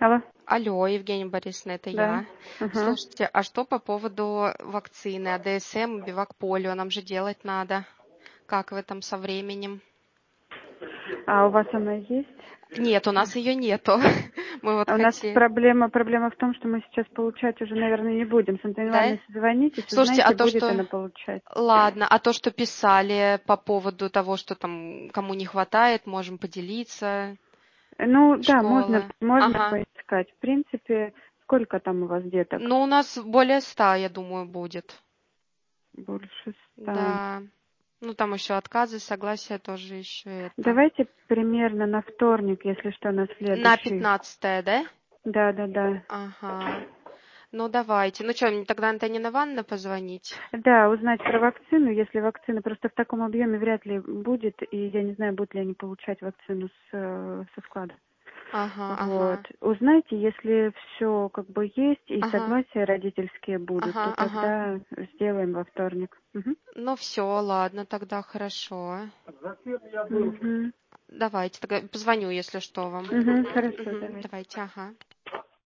Алло, Алло, Евгения Борисовна, это да. я. Ага. Слушайте, а что по поводу вакцины, АДСМ и бивакполио? Нам же делать надо. Как вы там со временем? А у вас она есть? Нет, у нас ее нету. Мы вот А у нас хотели. проблема в том, что мы сейчас получать уже, наверное, не будем. С Антониной Да? Ивановной созвонитесь, Слушайте, а узнаете, то, будет что... она получать. Ладно, а то, что писали по поводу того, что там кому не хватает, можем поделиться. Ну, да, можно, Школы. можно Ага. поискать. В принципе, сколько там у вас деток? Ну, у нас более 100, я думаю, будет. Больше 100. Да. Ну, там еще отказы, согласия тоже еще это. Давайте примерно на вторник, если что, на На следующий. 15, да? Да, да, да. Ага. Ну, давайте. Ну, что, мне тогда Антонина Ивановна позвонить? Да, узнать про вакцину, если вакцина просто в таком объеме вряд ли будет, и я не знаю, будут ли они получать вакцину со склада. Ага, ага, Вот. Узнайте, если все как бы есть и ага, согласия родительские будут, ага, то ага. тогда сделаем во вторник. Мгм. Ну, все, ладно, тогда хорошо. Мгм. Давайте, тогда позвоню, если что вам. Мгм. Хорошо, Мгм, давай. давайте, ага.